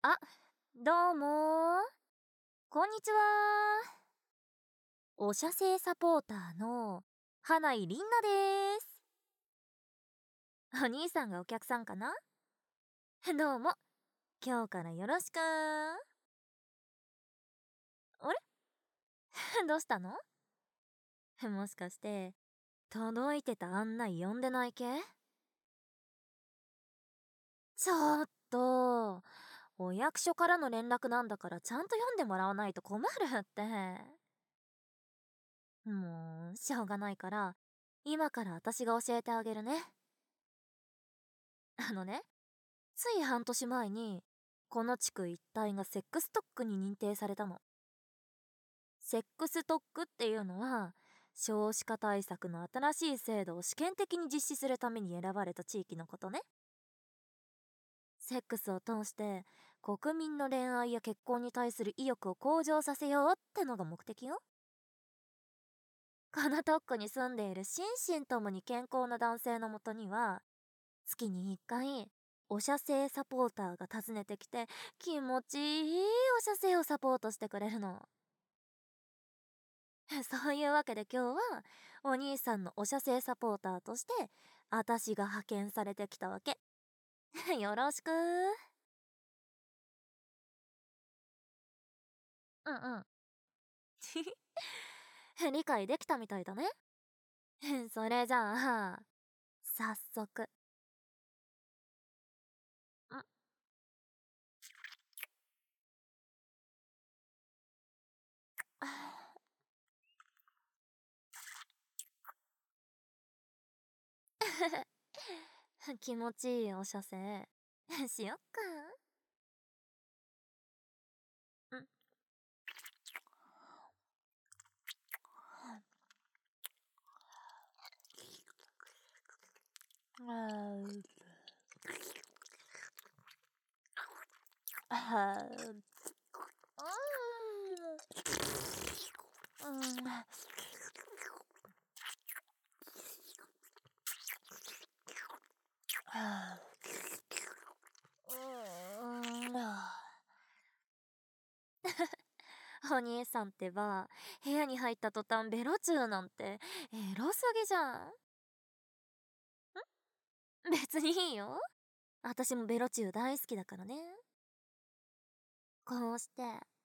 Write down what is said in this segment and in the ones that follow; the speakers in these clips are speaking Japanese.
あ、どうもこんにちは。おしゃせいサポーターの花井りんなです。お兄さんがお客さんかな？どうも、今日からよろしく。あれどうしたの？もしかして、届いてた案内読んでない系？ちょっと、お役所からの連絡なんだからちゃんと読んでもらわないと困るって。もう、しょうがないから、今から私が教えてあげるね。あのね、つい半年前に、この地区一帯がセックス特区に認定されたの。セックス特区っていうのは、少子化対策の新しい制度を試験的に実施するために選ばれた地域のことね。セックスを通して国民の恋愛や結婚に対する意欲を向上させようってのが目的よ。この特区に住んでいる心身ともに健康な男性のもとには、月に1回おしゃせいサポーターが訪ねてきて、気持ちいいおしゃせいをサポートしてくれるの。そういうわけで今日はお兄さんのおしゃせいサポーターとして私が派遣されてきたわけ。よろしく。うんうん。理解できたみたいだね。それじゃあ早速。気持ちいいおしゃせいしよっか。うんお兄さんってば、部屋に入った途端ベロチューなんてエロすぎじゃん。別にいいよ、私もベロチュー大好きだからね。こうして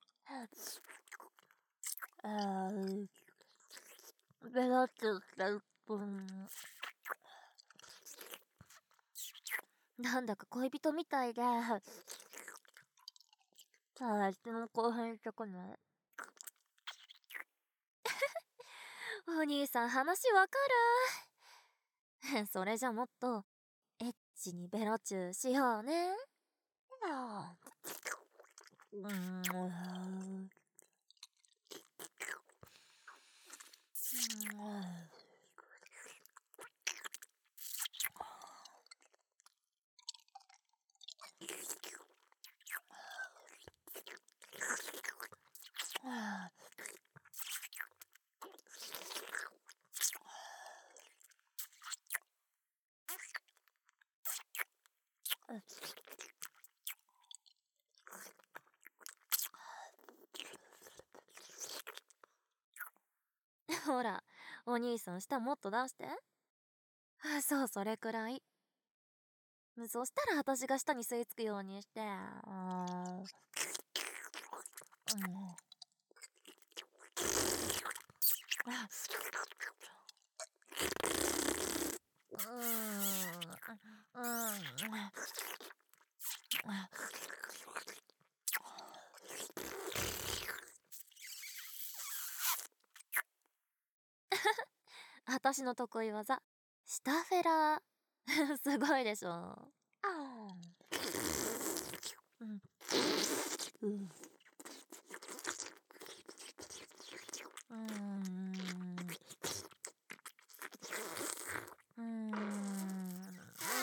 ベロチューしてる分、なんだか恋人みたいで、とっても興奮してこない？お兄さん話わかる。それじゃもっとエッチにベロチューしようね。うん。ほら、お兄さん舌もっと出して。そう、それくらい。そしたら私が舌に吸い付くようにして。私の得意技、スタフェラー。すごいでしょ。うんうんうーん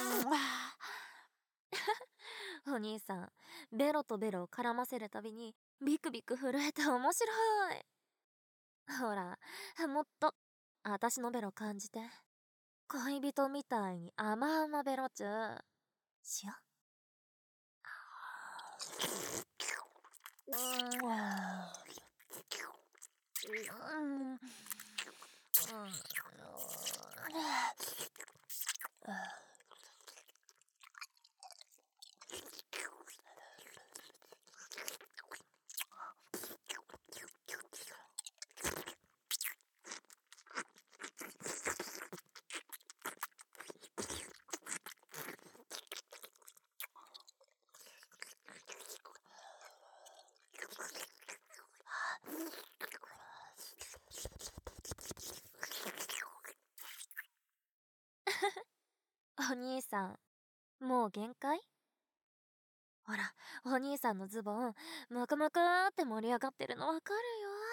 お兄さん、ベロとベロを絡ませるたびにビクビク震えて面白い。ほら、もっと私のベロ感じて。恋人みたいに甘々ベロチューしよ。 お兄さん、もう限界？ほら、お兄さんのズボン、ムクムクーって盛り上がってるのわかる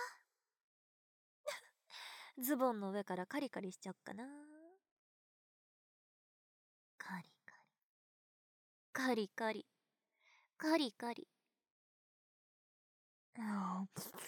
よ。ズボンの上からカリカリしちゃおっかな。カリカリ、カリカリ、カリカリ。うん、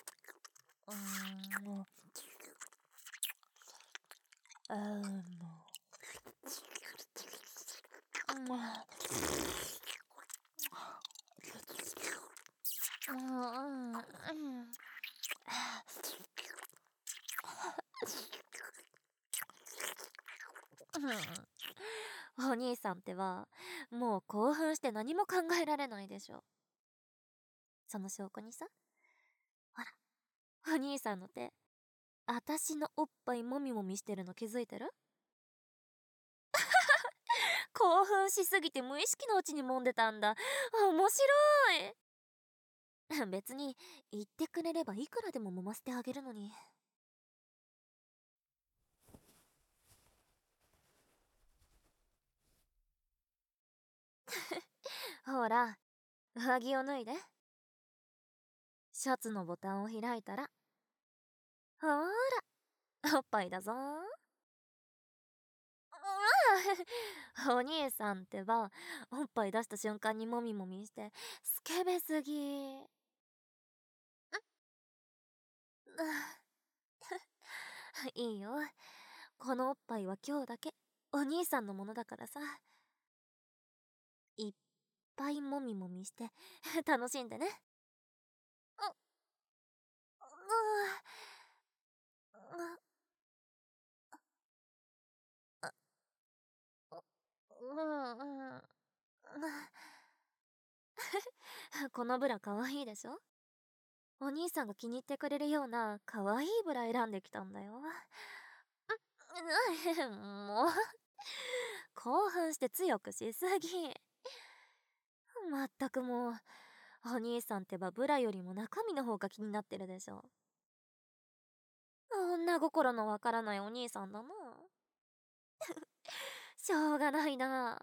お兄さんってば、もう興奮して何も考えられないでしょ。その証拠にさ、ほら、お兄さんの手、あたしのおっぱいもみもみしてるの気づいてる？興奮しすぎて無意識のうちに揉んでたんだ。面白い。別に言ってくれればいくらでも揉ませてあげるのに。ほら、上着を脱いで。シャツのボタンを開いたら、ほーら、おっぱいだぞー。うわお兄さんってば、おっぱい出した瞬間にもみもみして、スケベすぎ。いいよ。このおっぱいは今日だけお兄さんのものだからさ。いっぱいもみもみして楽しんでね。このブラかわいいでしょ？お兄さんが気に入ってくれるようなかわいいブラ選んできたんだよ。もう興奮して強くしすぎ。まったくもう、お兄さんってばブラよりも中身の方が気になってるでしょ。女心のわからないお兄さんだな。しょうがないな。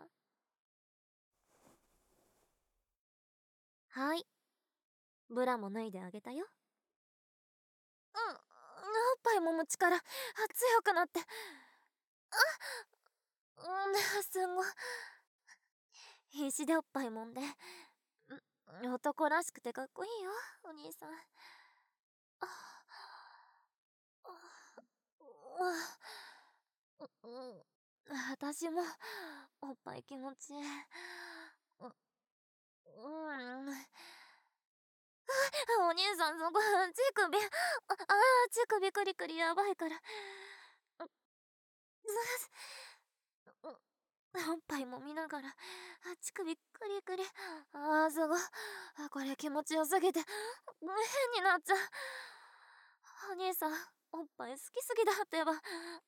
はい、ブラも脱いであげたよ。おっぱい揉む力強くなって、すごい。必死でおっぱい揉んで、男らしくてかっこいいよお兄さん。私もおっぱい気持ちいい。お兄さんそこ乳首、乳首クリクリやばいから。おっぱいも見ながら乳首クリクリ。すごい。これ気持ちよすぎて変になっちゃう。お兄さんおっぱい好きすぎだってば。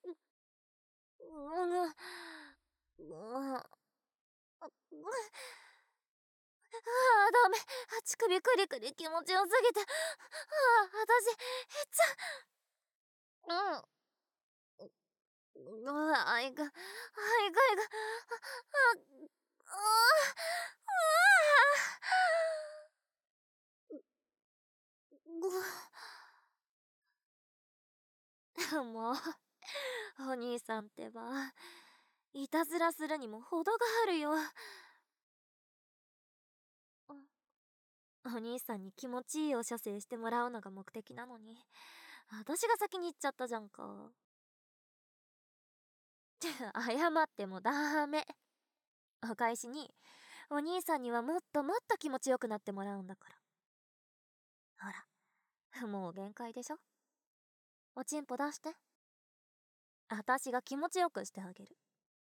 ダメ。乳首クリクリ気持ちよすぎて。私減っちゃう。あいが、あいがいが、もう、お兄さんってば、いたずらするにも程があるよ。お兄さんに気持ちいいお射精してもらうのが目的なのに、私が先に行っちゃったじゃんか。謝ってもダメ。お返しに、 お兄さんにはもっともっと気持ちよくなってもらうんだから。ほら、もう限界でしょ。おちんぽ出して。あたしが気持ちよくしてあげる。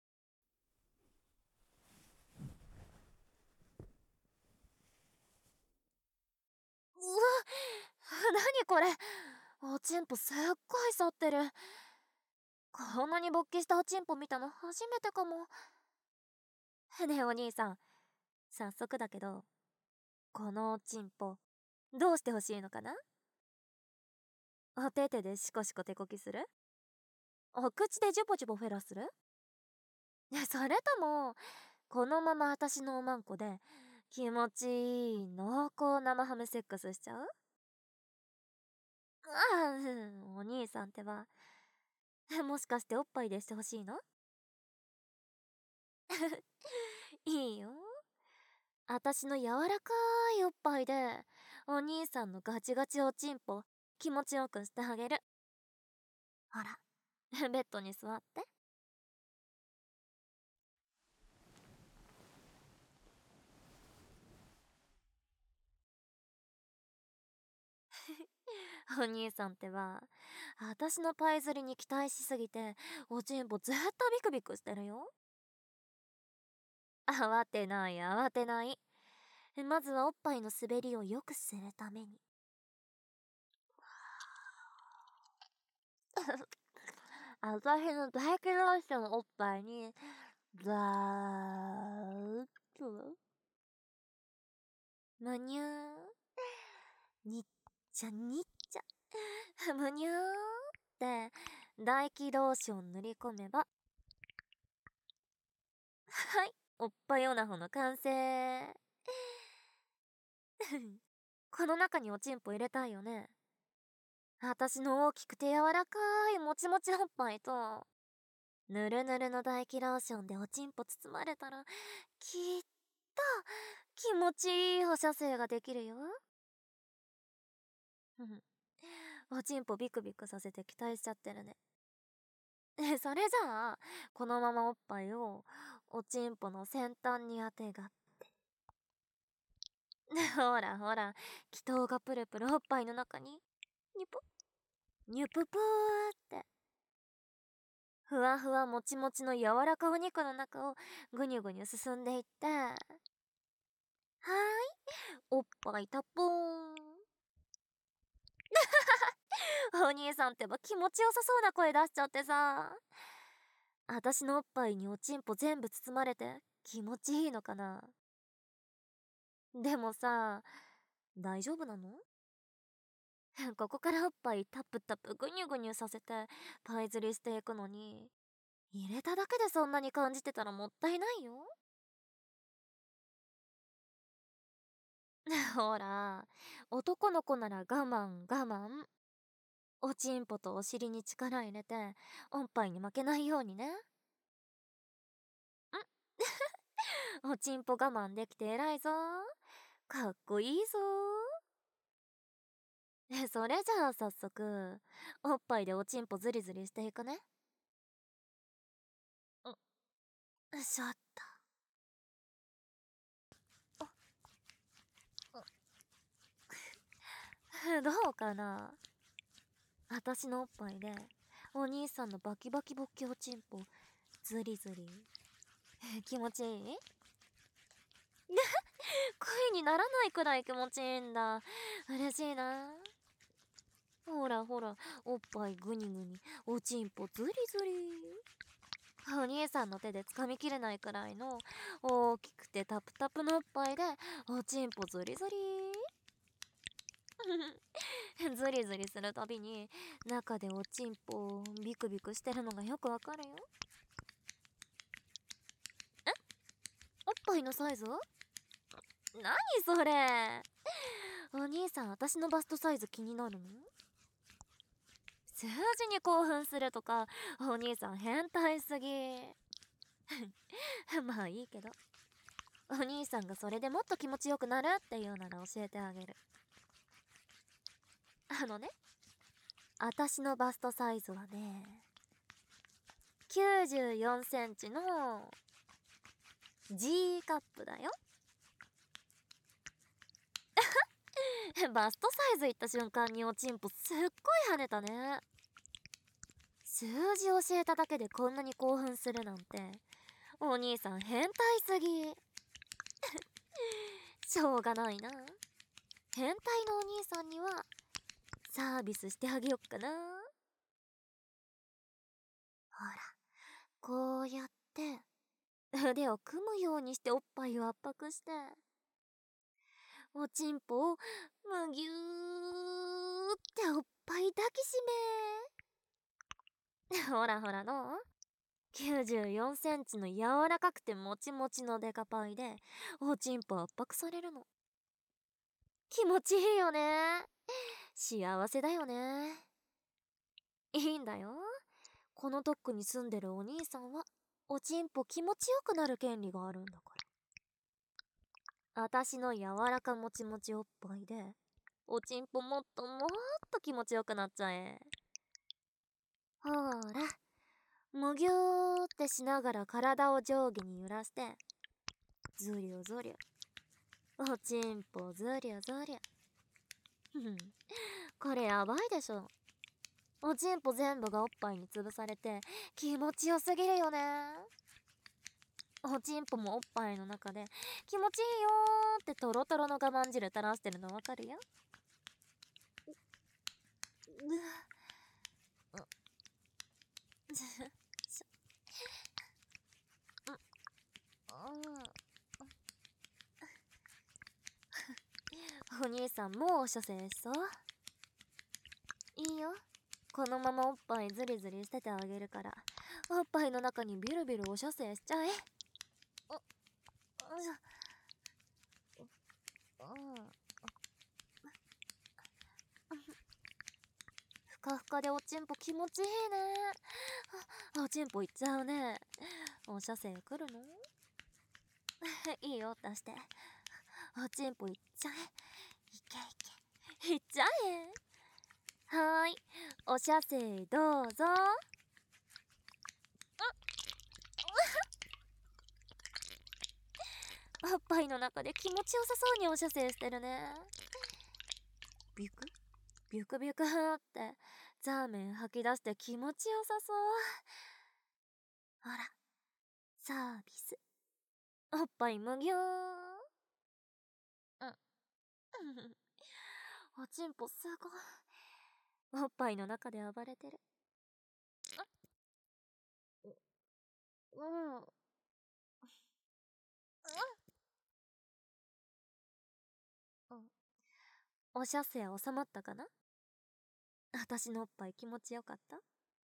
うわ、何これ。おちんぽすっごい反ってる。こんなに勃起したおちんぽ見たの初めてかも。ねえお兄さん、早速だけど、このおちんぽどうしてほしいのかな。お手手でシコシコ手こきする？お口でジュボジュボフェラする？それともこのまま私のおまんこで気持ちいい濃厚生ハムセックスしちゃう？ああ、お兄さんってば、もしかしておっぱいでしてほしいの？いいよ。あたしの柔らかいおっぱいでお兄さんのガチガチおちんぽ気持ちよくしてあげる。ほら、ベッドに座って。お兄さんってば、あたしのパイ釣りに期待しすぎておちんぽずっとビクビクしてるよ。慌てない慌てない。まずはおっぱいの滑りを良くするために。あたしの大気ローションおっぱいにザーッとむにゅー、にっちゃにっちゃ、むにゅーって大気ローション塗り込めば、はい、おっぱいオナホの完成。この中におちんぽ入れたいよね。あたしの大きくて柔らかいもちもちおっぱいとぬるぬるの大気ローションでおちんぽ包まれたら、きっと気持ちいい放射性ができるよ。おちんぽビクビクさせて期待しちゃってるね。それじゃあこのままおっぱいをおちんぽの先端にあてがって。ほらほら、気筒がプルプルおっぱいの中にニュプニュププーってふわふわもちもちの柔らかお肉の中をぐにゅぐにゅ進んでいって、はーい、おっぱいたぽーん。お兄さんってば気持ちよさそうな声出しちゃってさ。あたしのおっぱいにおちんぽ全部包まれて気持ちいいのかな。でもさ、大丈夫なの？ここからおっぱいタプタプぐにゅぐにゅさせてパイ釣りしていくのに、入れただけでそんなに感じてたらもったいないよ。ほら、男の子なら我慢我慢。おちんぽとお尻に力入れておっぱいに負けないようにね。おちんぽ我慢できて偉いぞ。かっこいいぞ。それじゃあ早速おっぱいでおちんぽズリズリしていくね。しょっと。どうかな。あたしのおっぱいでお兄さんのバキバキボッキおちんぽズリズリ気持ちいい？声にならないくらい気持ちいいんだ。嬉しいな。ほらほら、おっぱいグニグニ、おちんぽズリズリ。お兄さんの手で掴みきれないくらいの大きくてタプタプのおっぱいでおちんぽズリズリ。ズリズリするたびに中でおちんぽビクビクしてるのがよくわかるよ。え、おっぱいのサイズ？何それ。お兄さん、私のバストサイズ気になるの？数字に興奮するとか、お兄さん変態すぎ。まあいいけど、お兄さんがそれでもっと気持ちよくなるっていうなら教えてあげる。あのね、私のバストサイズはね、94センチの G カップだよ。 バストサイズいった瞬間におちんぽすっごい跳ねたね。数字教えただけでこんなに興奮するなんて、お兄さん変態すぎ。しょうがないな。変態のお兄さんにはサービスしてあげよっかな。ほら、こうやって腕を組むようにしておっぱいを圧迫して、おちんぽをむぎゅーっておっぱい抱きしめ。ほらほらどう？ 94 センチの柔らかくてもちもちのデカパイでおちんぽ圧迫されるの。気持ちいいよね。幸せだよね。いいんだよ。この特区に住んでるお兄さんはおちんぽ気持ちよくなる権利があるんだから。あたしの柔らかもちもちおっぱいでおちんぽもっともっと気持ちよくなっちゃえ。ほーら、むぎゅーってしながら体を上下に揺らして、ずりゅずりゅ、おちんぽずりゅずりゅ。これやばいでしょ。おちんぽ全部がおっぱいに潰されて気持ちよすぎるよね。おちんぽもおっぱいの中で気持ちいいよーってトロトロの我慢汁垂らしてるのわかるよ。お兄さんもうお射精しそう？いいよ、このままおっぱいズリズリしててあげるから、おっぱいの中にビルビルお射精しちゃえ。ふかふかでおちんぽ気持ちいいね。おちんぽいっちゃうね。お射精来るの？いいよ、出して。おちんぽいっちゃえ。いけいけ。いっちゃえ。はーい。お射精どうぞ。おっぱいの中で気持ちよさそうにお射精してるね。ビュクビュクビュクってザーメン吐き出して気持ちよさそう。ほら、サービス。おっぱいむぎゅーん。おちんぽすごい。おっぱいの中で暴れてる。お射精収まったかな？私のおっぱい気持ちよかった？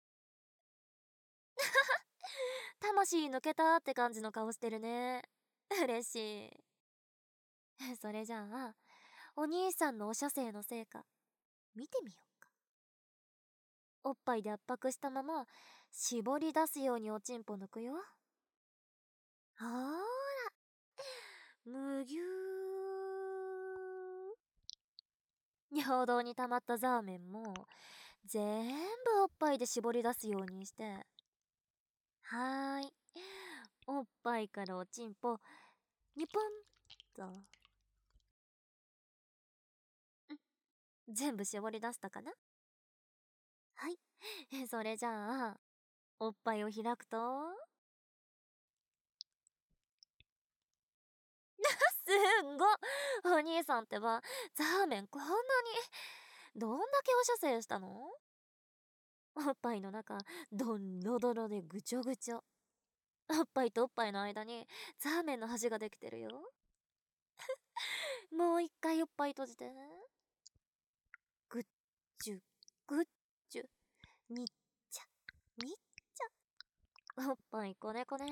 魂抜けたって感じの顔してるね。嬉しい。それじゃあ、お兄さんのお射精の成果、見てみようか。おっぱいで圧迫したまま、絞り出すようにおちんぽ抜くよ。ほーら、むぎゅー。尿道に溜まったザーメンも、全部おっぱいで絞り出すようにして、はーい。おっぱいからおちんぽ、にぽんと。全部絞り出したかな？はい。それじゃあ、おっぱいを開くと、すんご！お兄さんってば、ザーメンこんなに、どんだけお射精したの？おっぱいの中、どんろどろでぐちょぐちょ。おっぱいとおっぱいの間に、ザーメンの端ができてるよ。もう一回おっぱい閉じて。ぐっちゅ、ぐっちゅ、にっちゃ、にっちゃ。おっぱいこねこね。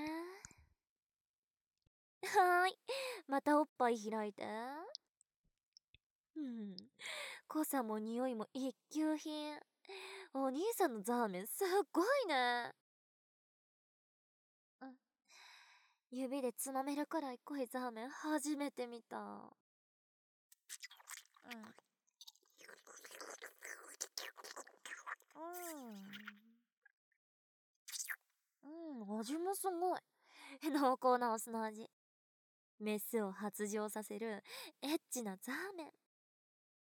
はーい。またおっぱい開いて。濃さも匂いも一級品。お兄さんのザーメンすっごいね。指でつまめるくらい濃いザーメン初めて見た。味もすごい。濃厚なお酢の味。メスを発情させるエッチなザーメン。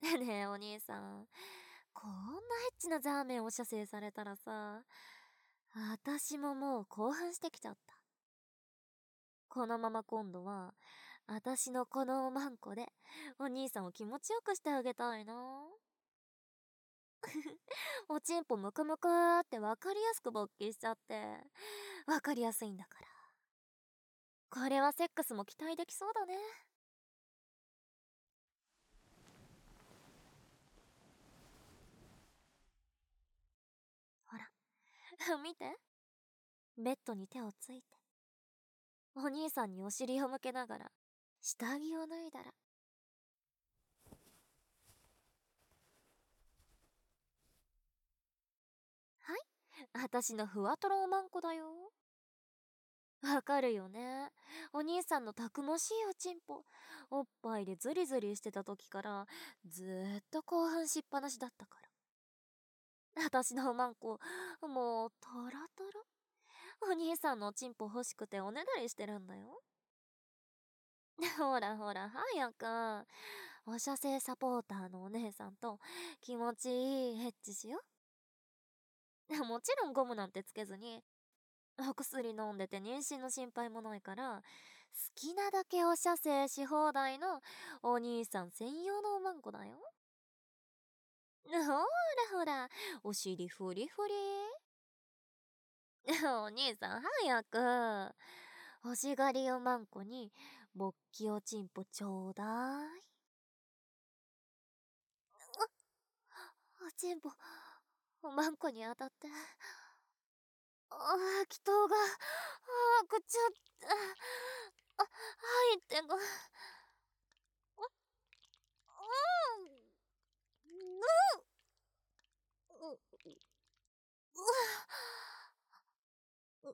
ねえお兄さん、こんなエッチなザーメンを射精されたらさ、私ももう興奮してきちゃった。このまま今度は私のこのおまんこでお兄さんを気持ちよくしてあげたいな。おちんぽムクムクってわかりやすく勃起しちゃって、わかりやすいんだから。これはセックスも期待できそうだね。ほら見て、ベッドに手をついてお兄さんにお尻を向けながら下着を脱いだら、はい、私のふわとろおまんこだよ。わかるよね。お兄さんのたくましいおちんぽ、おっぱいでズリズリしてた時からずーっと興奮しっぱなしだったから。私のおまんこ、もうトロトロ。お兄さんのおちんぽ欲しくておねだりしてるんだよ。ほらほら早く、お射精サポーターのお姉さんと気持ちいいエッチしよう。もちろんゴムなんてつけずに、お薬飲んでて妊娠の心配もないから、好きなだけお射精し放題のお兄さん専用のおまんこだよ。ほらほら、お尻フリフリ。お兄さん早く、欲しがりおまんこに勃起おちんぽちょうだい。おちんぽおまんこに当たって、気筒がくっちゃって、入ってこ、う、う、う、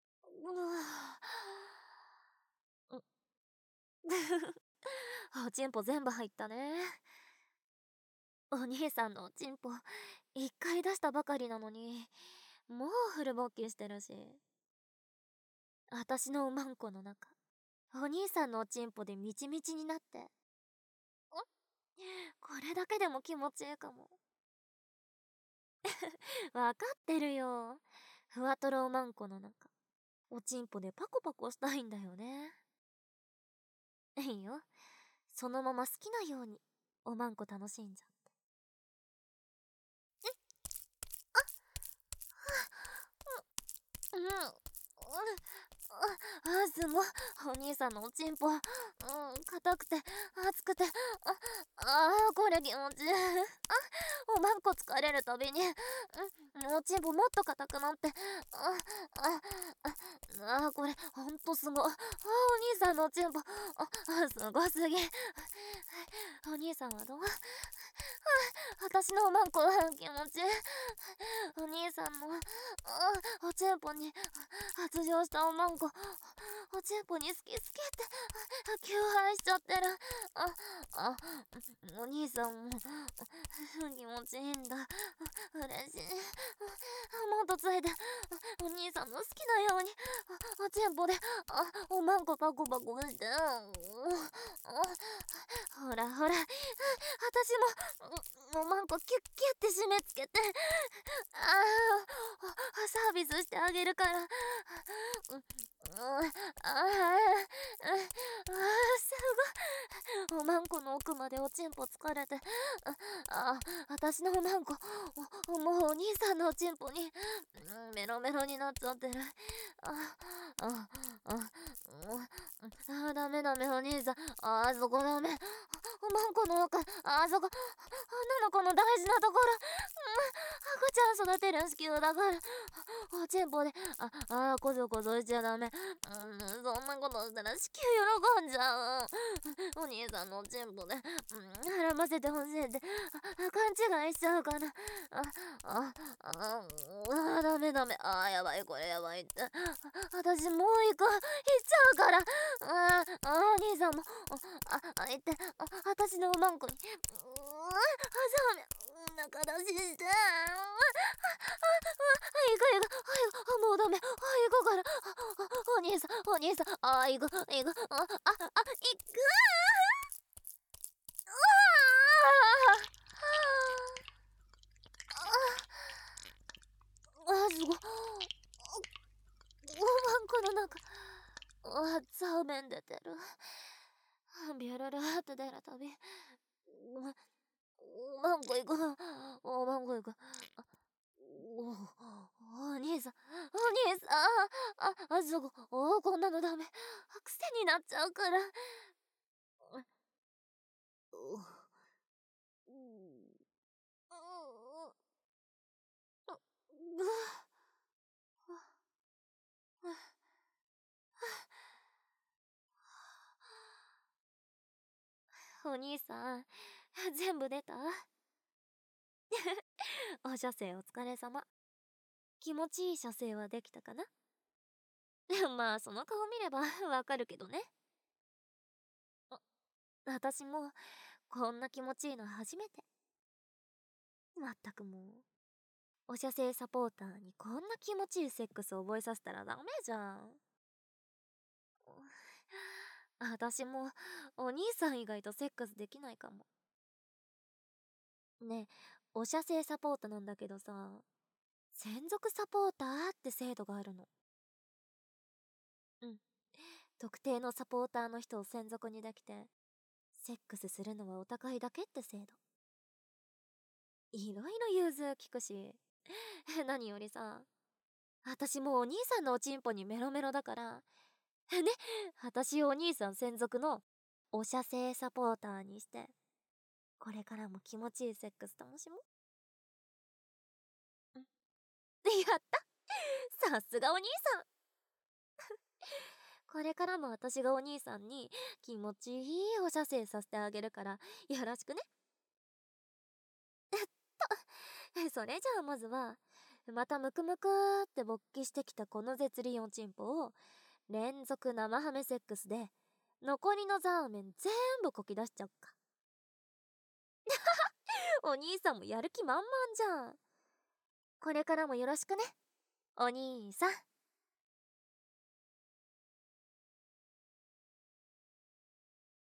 おちんぽ全部入ったね。お兄さんのおちんぽ一回出したばかりなのに、もうフル勃起してるし。私のおまんこの中、お兄さんのおちんぽでみちみちになって、これだけでも気持ちいいかも。わかってるよ。ふわとろおまんこの中、おちんぽでパコパコしたいんだよね。いいよ。そのまま好きなように、おまんこ楽しんじゃって。うん。すごい。お兄さんのおちんぽ、硬くて、熱くて、これ気持ちいい。おまんこ疲れるたびに、おちんぽもっと硬くなって、これ、ほんとすごい。お兄さんのおちんぽ、すごすぎ。お兄さんはどう？私のおまんこ気持ちいい。お兄さんのおちんぽに発情したおまんこ、おちんぽに好き好きって求愛しちゃってる。あお兄さんも気持ちいいんだ。嬉しい。もっとついてお兄さんの好きなようにおちんぽでおまんこパコパコして。ほらほら、私もおまんこキュッキュッて締め付けて、サービスしてあげるから。すごい。おまんこの奥までおちんぽ疲れて、私のおまんこもうお兄さんのおちんぽにメロメロになっちゃってる。ダメダメお兄さん、そこダメ。おまんこの奥、そこ女の子の大事なところ、赤ちゃん育てる子宮だから、おちんぽでこそこそしちゃダメ。そんなことしたら子宮喜んじゃう。お兄さんのおちんぽで絡ませてほしいって勘違いしちゃうから。ダメダメ。やばい、これやばいって。私もう行く。行っちゃうから。お兄さんも行って、私のおまんこに中出しして。行く行く。もうダメ。行くから。お兄さん、お兄さん。行く、行く。行く。 すご。この中。ザーメン出てる。ビュルルーって出るたび。マンゴイくん。マンゴイくん。お兄さん。お兄さん。そこ。こんなのダメ。癖になっちゃうから。お兄さん、全部出た？お射精お疲れ様。気持ちいい射精はできたかな？まあ、その顔見ればわかるけどね。私も、こんな気持ちいいの初めて。まったくもう、お射精サポーターにこんな気持ちいいセックス覚えさせたらダメじゃん。私も、お兄さん以外とセックスできないかも。ねえ、お射精サポートなんだけどさ、専属サポーターって制度があるの。うん。特定のサポーターの人を専属にできて、セックスするのはお互いだけって制度。いろいろ融通聞くし、何よりさ、私もお兄さんのおちんぽにメロメロだから、ね、私をお兄さん専属のお射精サポーターにして、これからも気持ちいいセックス楽しもう。やった、さすがお兄さん。これからも私がお兄さんに気持ちいいお射精させてあげるからよろしくね。それじゃあまずは、またムクムクーって勃起してきたこの絶倫おちんぽを連続生ハメセックスで残りのザーメン全部こき出しちゃおっか。お兄さんもやる気満々じゃん。これからもよろしくね、お兄さん。